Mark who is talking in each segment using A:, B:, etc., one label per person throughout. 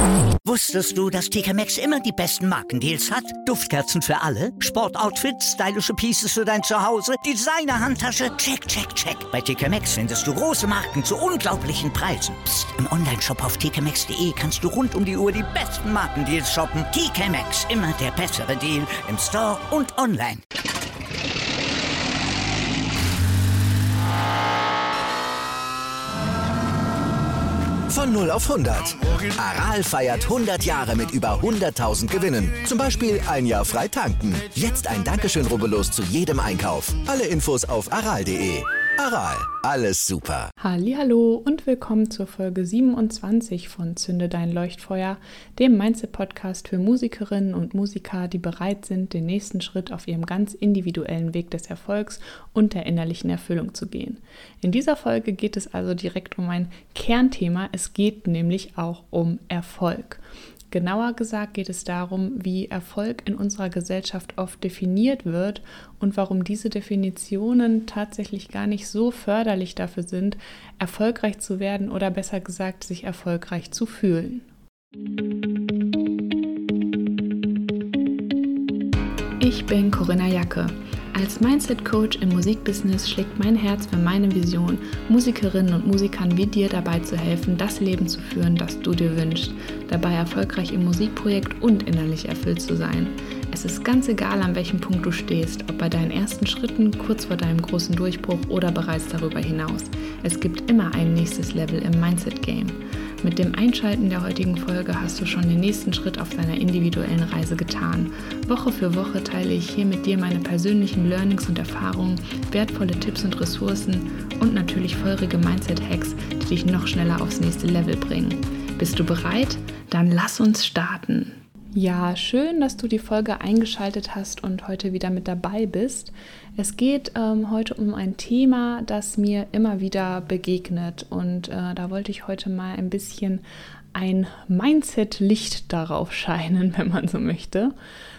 A: Wusstest du, dass TK Maxx immer die besten Markendeals hat? Duftkerzen für alle, Sportoutfits, stylische Pieces für dein Zuhause, Designer-Handtasche, check, check, check. Bei TK Maxx findest du große Marken zu unglaublichen Preisen. Psst. Im Onlineshop auf tkmaxx.de kannst du rund um die Uhr die besten Markendeals shoppen. TK Maxx, immer der bessere Deal im Store und online.
B: Von 0 auf 100. Aral feiert 100 Jahre mit über 100.000 Gewinnen. Zum Beispiel ein Jahr frei tanken. Jetzt ein Dankeschön, rubbellos zu jedem Einkauf. Alle Infos auf aral.de. Aral, alles super.
C: Hallihallo und willkommen zur Folge 27 von Zünde dein Leuchtfeuer, dem Mindset-Podcast für Musikerinnen und Musiker, die bereit sind, den nächsten Schritt auf ihrem ganz individuellen Weg des Erfolgs und der innerlichen Erfüllung zu gehen. In dieser Folge geht es also direkt um ein Kernthema, es geht nämlich auch um Erfolg. Genauer gesagt geht es darum, wie Erfolg in unserer Gesellschaft oft definiert wird und warum diese Definitionen tatsächlich gar nicht so förderlich dafür sind, erfolgreich zu werden oder besser gesagt, sich erfolgreich zu fühlen. Ich bin Corinna Jacke. Als Mindset-Coach im Musikbusiness schlägt mein Herz für meine Vision, Musikerinnen und Musikern wie dir dabei zu helfen, das Leben zu führen, das du dir wünschst, dabei erfolgreich im Musikprojekt und innerlich erfüllt zu sein. Es ist ganz egal, an welchem Punkt du stehst, ob bei deinen ersten Schritten, kurz vor deinem großen Durchbruch oder bereits darüber hinaus. Es gibt immer ein nächstes Level im Mindset-Game. Mit dem Einschalten der heutigen Folge hast du schon den nächsten Schritt auf deiner individuellen Reise getan. Woche für Woche teile ich hier mit dir meine persönlichen Learnings und Erfahrungen, wertvolle Tipps und Ressourcen und natürlich feurige Mindset-Hacks, die dich noch schneller aufs nächste Level bringen. Bist du bereit? Dann lass uns starten! Ja, schön, dass du die Folge eingeschaltet hast und heute wieder mit dabei bist. Es geht heute um ein Thema, das mir immer wieder begegnet und da wollte ich heute mal ein bisschen ein Mindset-Licht darauf scheinen, wenn man so möchte.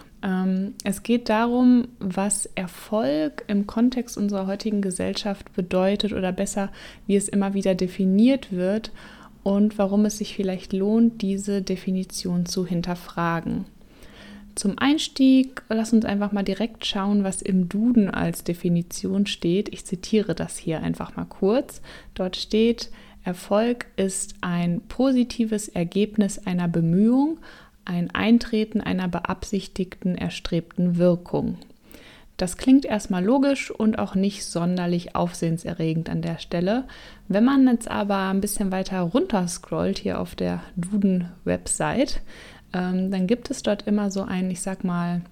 C: Es geht darum, was Erfolg im Kontext unserer heutigen Gesellschaft bedeutet oder besser, wie es immer wieder definiert wird und warum es sich vielleicht lohnt, diese Definition zu hinterfragen. Zum Einstieg, lass uns einfach mal direkt schauen, was im Duden als Definition steht. Ich zitiere das hier einfach mal kurz. Dort steht: Erfolg ist ein positives Ergebnis einer Bemühung, ein Eintreten einer beabsichtigten, erstrebten Wirkung. Das klingt erstmal logisch und auch nicht sonderlich aufsehenserregend an der Stelle. Wenn man jetzt aber ein bisschen weiter runter scrollt hier auf der Duden-Website, dann gibt es dort immer so eine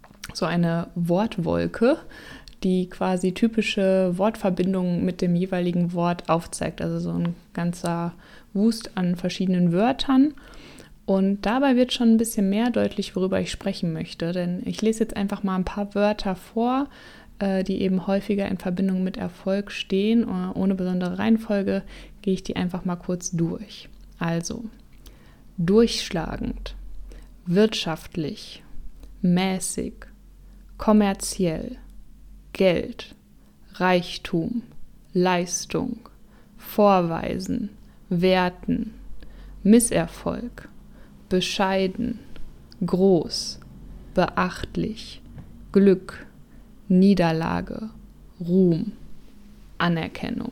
C: Wortwolke, die quasi typische Wortverbindungen mit dem jeweiligen Wort aufzeigt. Also so ein ganzer Wust an verschiedenen Wörtern. Und dabei wird schon ein bisschen mehr deutlich, worüber ich sprechen möchte. Denn ich lese jetzt einfach mal ein paar Wörter vor, die eben häufiger in Verbindung mit Erfolg stehen. Ohne besondere Reihenfolge gehe ich die einfach mal kurz durch. Also: durchschlagend, wirtschaftlich, mäßig, kommerziell, Geld, Reichtum, Leistung, Vorweisen, Werten, Misserfolg, bescheiden, groß, beachtlich, Glück, Niederlage, Ruhm, Anerkennung.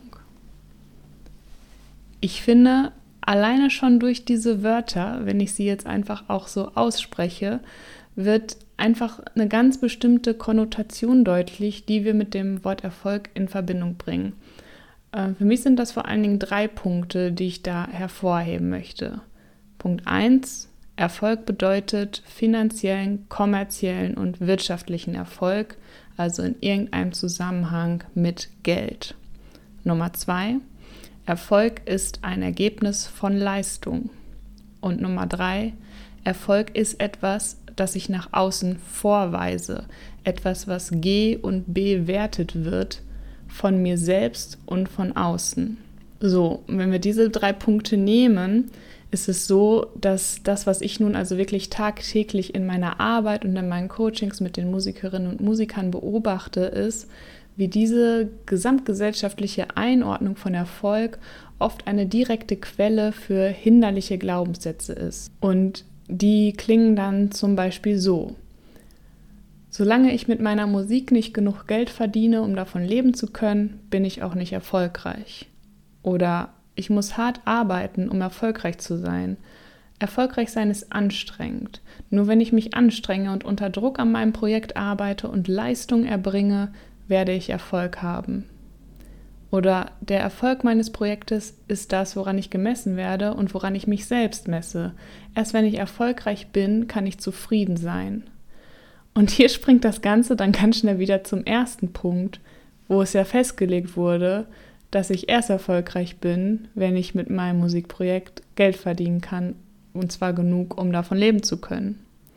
C: Ich finde, alleine schon durch diese Wörter, wenn ich sie jetzt einfach auch so ausspreche, wird einfach eine ganz bestimmte Konnotation deutlich, die wir mit dem Wort Erfolg in Verbindung bringen. Für mich sind das vor allen Dingen 3 Punkte, die ich da hervorheben möchte. Punkt 1: Erfolg bedeutet finanziellen, kommerziellen und wirtschaftlichen Erfolg, also in irgendeinem Zusammenhang mit Geld. Nummer 2: Erfolg ist ein Ergebnis von Leistung. Und Nummer 3: Erfolg ist etwas, das ich nach außen vorweise, etwas, was und bewertet wird von mir selbst und von außen. So, wenn wir diese 3 Punkte nehmen, ist es so, dass das, was ich nun also wirklich tagtäglich in meiner Arbeit und in meinen Coachings mit den Musikerinnen und Musikern beobachte, ist, wie diese gesamtgesellschaftliche Einordnung von Erfolg oft eine direkte Quelle für hinderliche Glaubenssätze ist. Und die klingen dann zum Beispiel so: Solange ich mit meiner Musik nicht genug Geld verdiene, um davon leben zu können, bin ich auch nicht erfolgreich. Oder ich muss hart arbeiten, um erfolgreich zu sein. Erfolgreich sein ist anstrengend. Nur wenn ich mich anstrenge und unter Druck an meinem Projekt arbeite und Leistung erbringe, werde ich Erfolg haben. Oder der Erfolg meines Projektes ist das, woran ich gemessen werde und woran ich mich selbst messe. Erst wenn ich erfolgreich bin, kann ich zufrieden sein. Und hier springt das Ganze dann ganz schnell wieder zum ersten Punkt, wo es ja festgelegt wurde, dass ich erst erfolgreich bin, wenn ich mit meinem Musikprojekt Geld verdienen kann, und zwar genug, um davon leben zu können.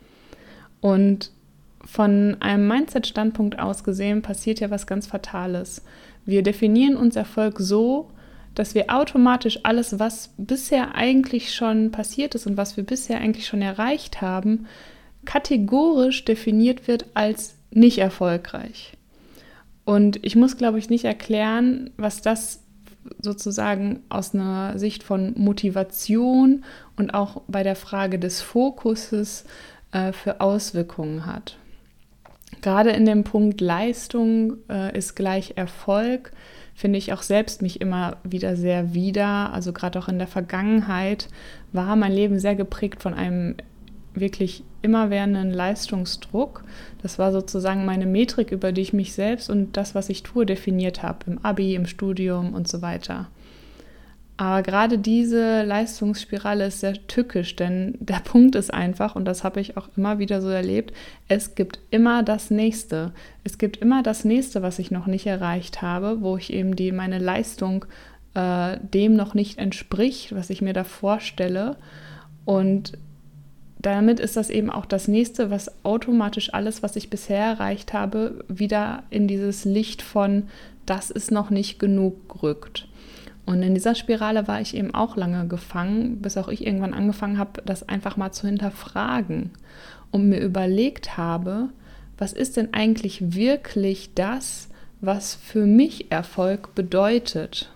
C: Und von einem Mindset-Standpunkt aus gesehen passiert ja was ganz Fatales. Wir definieren uns Erfolg so, dass wir automatisch alles, was bisher eigentlich schon passiert ist und was wir bisher eigentlich schon erreicht haben, kategorisch definiert wird als nicht erfolgreich. Und ich muss, glaube ich, nicht erklären, was das sozusagen aus einer Sicht von Motivation und auch bei der Frage des Fokuses für Auswirkungen hat. Gerade in dem Punkt Leistung ist gleich Erfolg, finde ich auch selbst mich immer wieder sehr wieder. Also gerade auch in der Vergangenheit war mein Leben sehr geprägt von einem wirklich immerwährenden Leistungsdruck. Das war sozusagen meine Metrik, über die ich mich selbst und das, was ich tue, definiert habe, im Abi, im Studium und so weiter. Aber gerade diese Leistungsspirale ist sehr tückisch, denn der Punkt ist einfach, und das habe ich auch immer wieder so erlebt, es gibt immer das Nächste. Es gibt immer das Nächste, was ich noch nicht erreicht habe, wo ich eben meine Leistung dem noch nicht entspricht, was ich mir da vorstelle. Und damit ist das eben auch das Nächste, was automatisch alles, was ich bisher erreicht habe, wieder in dieses Licht von das ist noch nicht genug rückt. Und in dieser Spirale war ich eben auch lange gefangen, bis auch ich irgendwann angefangen habe, das einfach mal zu hinterfragen und mir überlegt habe, was ist denn eigentlich wirklich das, was für mich Erfolg bedeutet?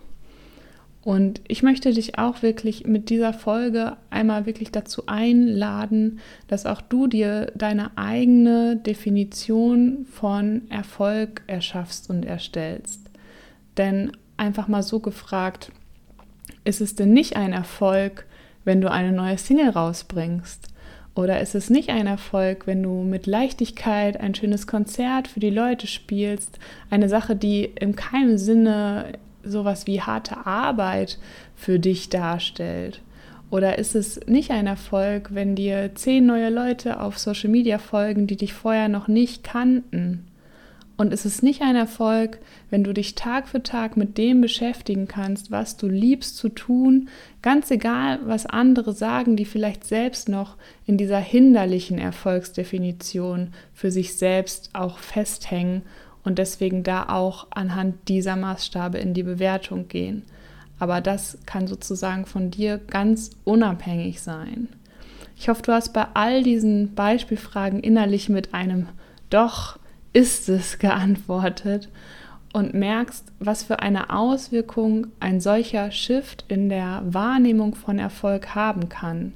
C: Und ich möchte dich auch wirklich mit dieser Folge einmal wirklich dazu einladen, dass auch du dir deine eigene Definition von Erfolg erschaffst und erstellst. Denn einfach mal so gefragt, ist es denn nicht ein Erfolg, wenn du eine neue Single rausbringst? Oder ist es nicht ein Erfolg, wenn du mit Leichtigkeit ein schönes Konzert für die Leute spielst? Eine Sache, die in keinem Sinne sowas wie harte Arbeit für dich darstellt? Oder ist es nicht ein Erfolg, wenn dir 10 neue Leute auf Social Media folgen, die dich vorher noch nicht kannten? Und ist es nicht ein Erfolg, wenn du dich Tag für Tag mit dem beschäftigen kannst, was du liebst zu tun, ganz egal, was andere sagen, die vielleicht selbst noch in dieser hinderlichen Erfolgsdefinition für sich selbst auch festhängen und deswegen da auch anhand dieser Maßstabe in die Bewertung gehen. Aber das kann sozusagen von dir ganz unabhängig sein. Ich hoffe, du hast bei all diesen Beispielfragen innerlich mit einem Doch ist es geantwortet und merkst, was für eine Auswirkung ein solcher Shift in der Wahrnehmung von Erfolg haben kann.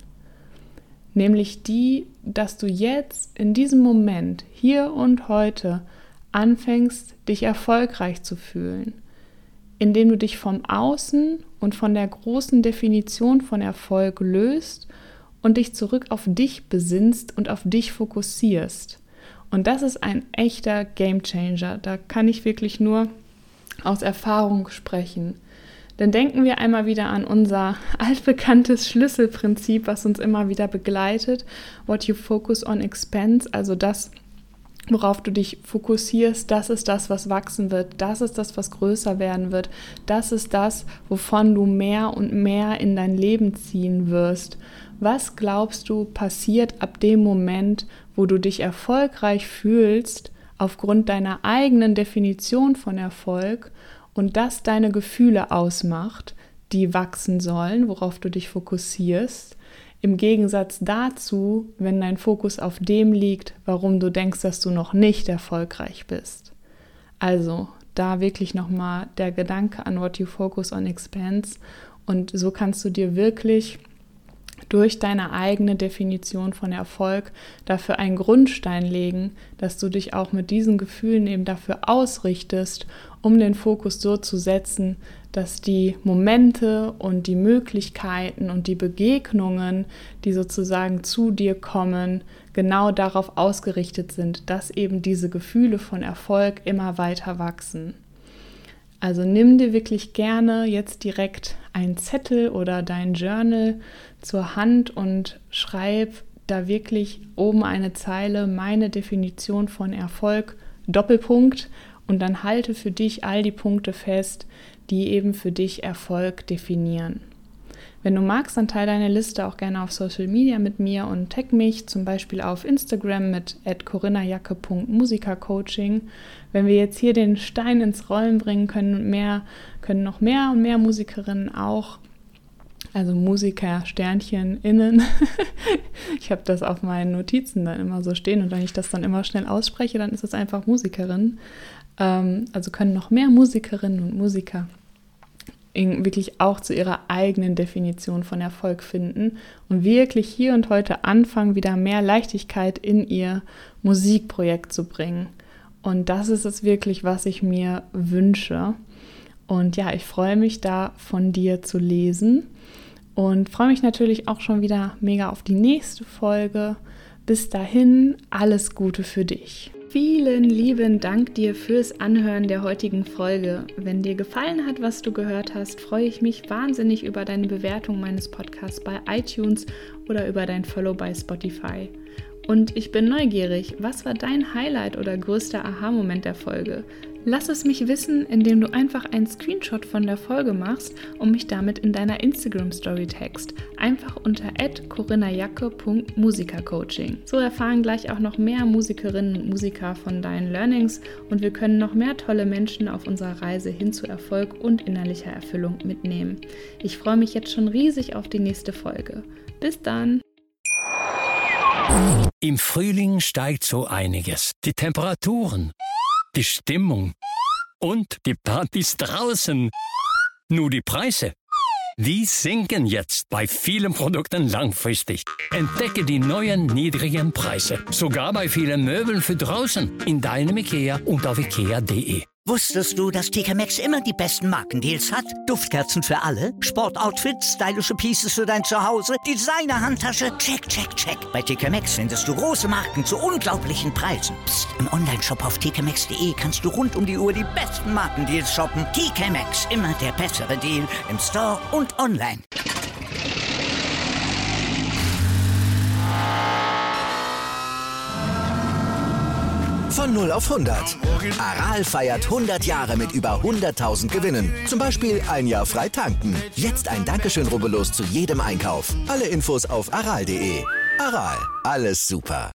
C: Nämlich die, dass du jetzt in diesem Moment, hier und heute, anfängst, dich erfolgreich zu fühlen, indem du dich vom Außen und von der großen Definition von Erfolg löst und dich zurück auf dich besinnst und auf dich fokussierst. Und das ist ein echter Gamechanger. Da kann ich wirklich nur aus Erfahrung sprechen. Denn denken wir einmal wieder an unser altbekanntes Schlüsselprinzip, was uns immer wieder begleitet. What you focus on expands, also das, worauf du dich fokussierst, das ist das, was wachsen wird, das ist das, was größer werden wird, das ist das, wovon du mehr und mehr in dein Leben ziehen wirst. Was glaubst du passiert ab dem Moment, wo du dich erfolgreich fühlst, aufgrund deiner eigenen Definition von Erfolg und das deine Gefühle ausmacht, die wachsen sollen, worauf du dich fokussierst, im Gegensatz dazu, wenn dein Fokus auf dem liegt, warum du denkst, dass du noch nicht erfolgreich bist. Also da wirklich nochmal der Gedanke an What you focus on expands Und so kannst du dir wirklich durch deine eigene Definition von Erfolg dafür einen Grundstein legen, dass du dich auch mit diesen Gefühlen eben dafür ausrichtest, um den Fokus so zu setzen, dass die Momente und die Möglichkeiten und die Begegnungen, die sozusagen zu dir kommen, genau darauf ausgerichtet sind, dass eben diese Gefühle von Erfolg immer weiter wachsen. Also nimm dir wirklich gerne jetzt direkt einen Zettel oder dein Journal zur Hand und schreib da wirklich oben eine Zeile, meine Definition von Erfolg, Doppelpunkt, und dann halte für dich all die Punkte fest, die eben für dich Erfolg definieren. Wenn du magst, dann teile deine Liste auch gerne auf Social Media mit mir und tag mich zum Beispiel auf Instagram mit @corinajacke.musikercoaching. Wenn wir jetzt hier den Stein ins Rollen bringen können noch mehr und mehr Musikerinnen auch, also Musiker, Sternchen, innen. Ich habe das auf meinen Notizen dann immer so stehen und wenn ich das dann immer schnell ausspreche, dann ist es einfach Musikerin. Also können noch mehr Musikerinnen und Musiker wirklich auch zu ihrer eigenen Definition von Erfolg finden und wirklich hier und heute anfangen, wieder mehr Leichtigkeit in ihr Musikprojekt zu bringen. Und das ist es wirklich, was ich mir wünsche. Und ja, ich freue mich da von dir zu lesen und freue mich natürlich auch schon wieder mega auf die nächste Folge. Bis dahin, alles Gute für dich. Vielen lieben Dank dir fürs Anhören der heutigen Folge. Wenn dir gefallen hat, was du gehört hast, freue ich mich wahnsinnig über deine Bewertung meines Podcasts bei iTunes oder über dein Follow bei Spotify. Und ich bin neugierig, was war dein Highlight oder größter Aha-Moment der Folge? Lass es mich wissen, indem du einfach einen Screenshot von der Folge machst und mich damit in deiner Instagram-Story tagst. Einfach unter @corinajacke.musikercoaching. So erfahren gleich auch noch mehr Musikerinnen und Musiker von deinen Learnings und wir können noch mehr tolle Menschen auf unserer Reise hin zu Erfolg und innerlicher Erfüllung mitnehmen. Ich freue mich jetzt schon riesig auf die nächste Folge. Bis dann!
D: Im Frühling steigt so einiges. Die Temperaturen, die Stimmung und die Partys draußen. Nur die Preise, die sinken jetzt bei vielen Produkten langfristig. Entdecke die neuen niedrigen Preise. Sogar bei vielen Möbeln für draußen. In deinem IKEA und auf ikea.de.
A: Wusstest du, dass TK Maxx immer die besten Markendeals hat? Duftkerzen für alle, Sportoutfits, stylische Pieces für dein Zuhause, Designer-Handtasche, check, check, check. Bei TK Maxx findest du große Marken zu unglaublichen Preisen. Psst. Im Onlineshop auf tkmaxx.de kannst du rund um die Uhr die besten Markendeals shoppen. TK Maxx, immer der bessere Deal im Store und online.
B: Von 0 auf 100. Aral feiert 100 Jahre mit über 100.000 Gewinnen. Zum Beispiel ein Jahr frei tanken. Jetzt ein Dankeschön, rubbellos zu jedem Einkauf. Alle Infos auf aral.de. Aral, alles super.